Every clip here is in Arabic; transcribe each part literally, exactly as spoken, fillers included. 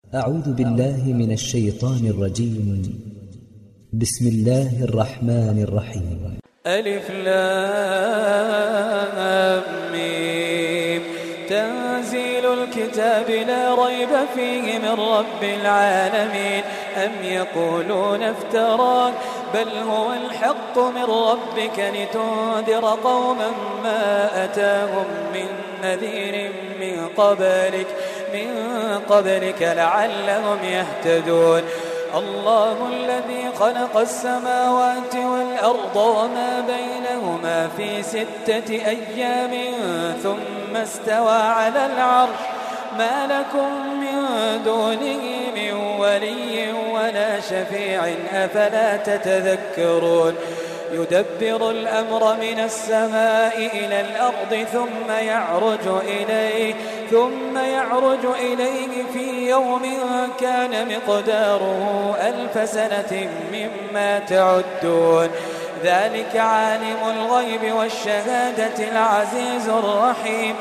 أعوذ بالله من الشيطان الرجيم. بسم الله الرحمن الرحيم. ألف لام ميم. تنزيل الكتاب لا ريب فيه من رب العالمين. أم يقولون افتراه بل هو الحق من ربك لتنذر قوما ما أتاهم من نذير من قبلك من قبلك لعلهم يهتدون. الله الذي خلق السماوات والأرض وما بينهما في ستة أيام ثم استوى على العرش ما لكم من دونه من ولي ولا شفيع أفلا تتذكرون. يدبر الأمر من السماء إلى الأرض ثم يعرج إليه ثم يعرج إليه في يوم كان مقداره ألف سنة مما تعدون. ذلك عالم الغيب والشهادة العزيز الرحيم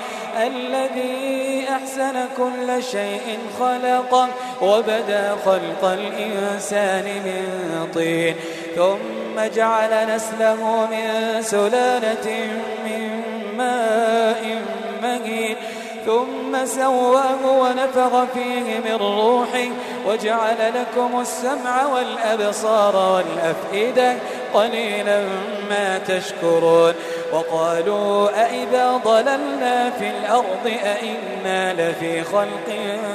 الذي أحسن كل شيء خلقه وبدأ خلق الإنسان من طين ثم جعل نسله من سلالة من ماء مهين ثم سواه ونفخ فيه من روحه وجعل لكم السمع والأبصار والأفئدة قليلا ما تشكرون. وقالوا أئذا ضللنا في الأرض أئنا لفي خلق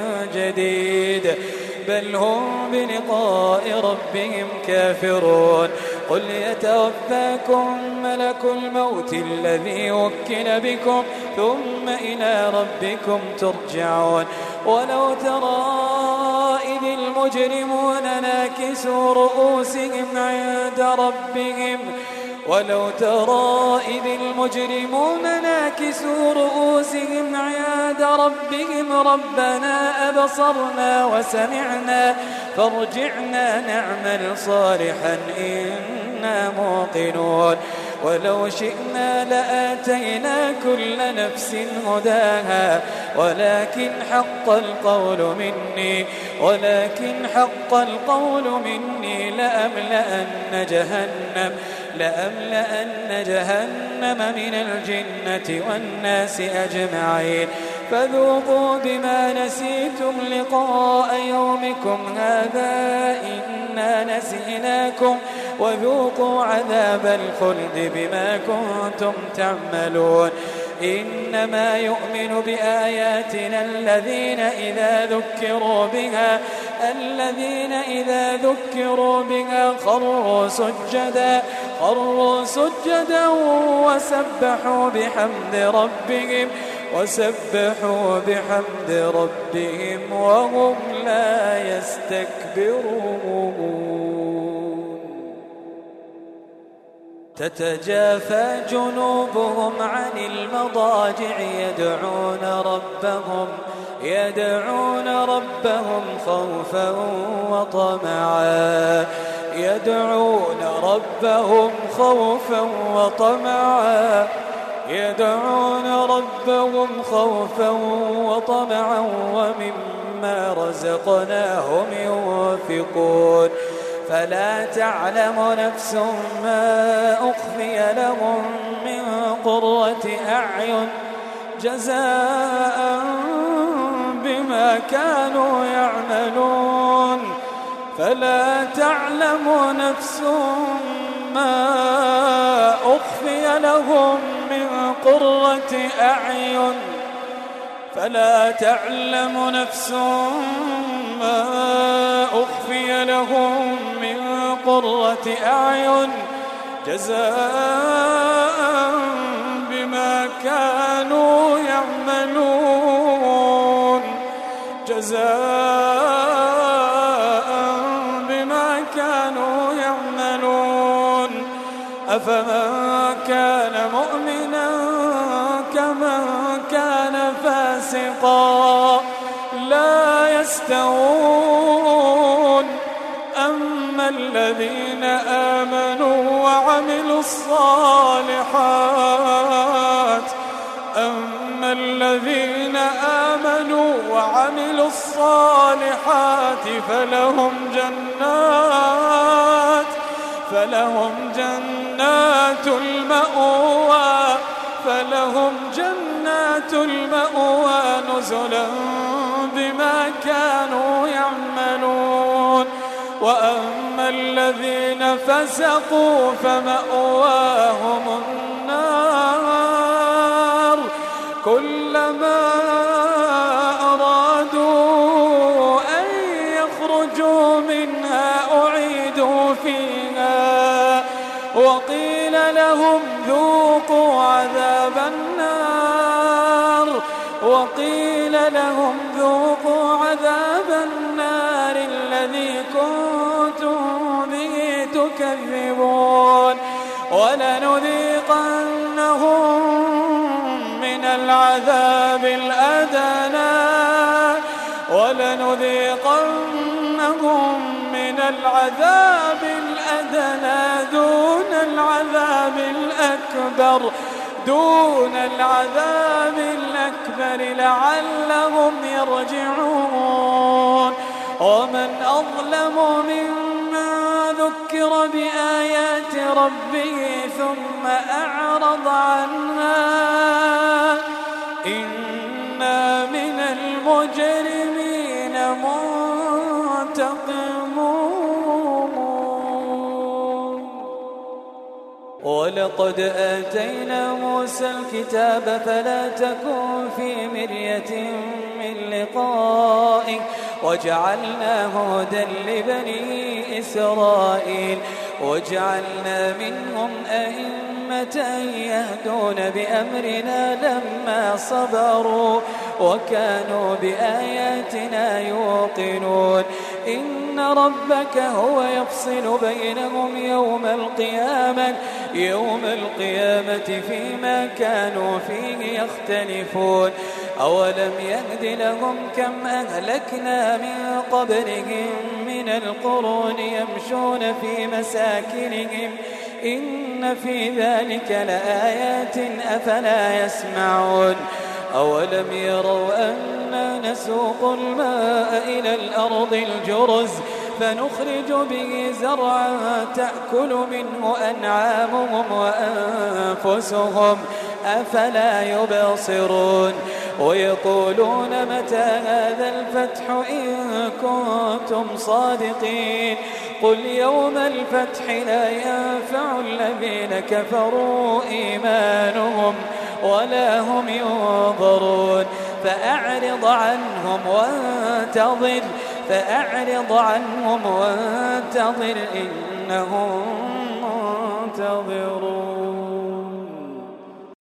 جديد بل هم بلقاء ربهم كافرون. قل يتوفاكم ملك الموت الذي وكل بكم ثم إلى ربكم ترجعون. ولو ترى إذ المجرمون ناكسوا رؤوسهم عند ربهم ولو ترى إذ المجرمون ناكسوا رؤوسهم عند ربهم ربنا أبصرنا وسمعنا فارجعنا نعمل صالحا إنا موقنون. ولو شئنا لآتينا كل نفس هداها ولكن حق القول مني ولكن حق القول مني لأملأن جهنم لأملأن جهنم من الجنة والناس أجمعين. فذوقوا بما نسيتم لقاء يومكم هذا إنا نسيناكم وذوقوا عذاب الخلد بما كنتم تعملون. إنما يؤمن بآياتنا الذين إذا ذكروا بها الذين إذا ذكروا بها خروا سجدا خروا سجدا وسبحوا بحمد ربهم وسبحوا بحمد ربهم وهم لا يستكبرون. تتجافى جنوبهم عن المضاجع يدعون ربهم يدعون ربهم خوفا وطمعا يدعون ربهم خوفا وطمعا يدعون ربهم خوفا وطمعا ومما رزقناهم ينفقون. فلا تعلم نفس ما أخفي لهم من قرة أعين جزاء بما كانوا يعملون. فلا تعلم نفس ما أخفي لهم من قرة أعين فلا تعلم نفس ما أخفي لهم من قرة أعين جزاء بما كانوا يعملون جزاء بما كانوا يعملون. أفمن كان مؤمنا كمن كان فاسقا لا يستوون. أما الذين آمنوا وعملوا الصالحات أما الذين آمنوا وعملوا الصالحات فلهم جنات فلهم جنات المأوى فلهم جنات المأوى نزلا بما كانوا يعملون. وأما الذين فسقوا فمأواهم النار كلما أرادوا أن يخرجوا منها أعيدوا فيها وقيل لهم ذوقوا عذاب النار وقيل لهم ذوقوا عذاب النار الذي كنتم به تكذبون. ولنذيقنهم من العذاب الأدنى ولنذيقنهم من العذاب الأدنى دون العذاب الأكبر دون العذاب الأكبر لعلهم يرجعون. ومن أظلم ممن ذكر بآيات ربه ثم أعرض عنها إنا من المجرمين منتقمون. ولقد آتينا موسى الكتاب فلا تكن في مرية من لقائه وجعلناه هدى لبني إسرائيل وجعلنا منهم أئمة يهدون بأمرنا لما صبروا وكانوا بآياتنا يوقنون. إن ربك هو يفصل بينهم يوم القيامة يوم القيامة فيما كانوا فيه يختلفون. أولم يهد لهم كم أهلكنا من قبلهم من القرون يمشون في مساكنهم إن في ذلك لآيات أفلا يسمعون. أولم يروا أنا نسوق الماء إلى الأرض الجرز فنخرج به زرعا تأكل منه أنعامهم وأنفسهم أفلا يبصرون. ويقولون متى هذا الفتح إن كنتم صادقين قل يوم الفتح لا ينفع الذين كفروا إيمانهم ولا هم ينظرون. فأعرض عنهم وانتظر فأعرض عنهم وانتظر إنهم منتظرون.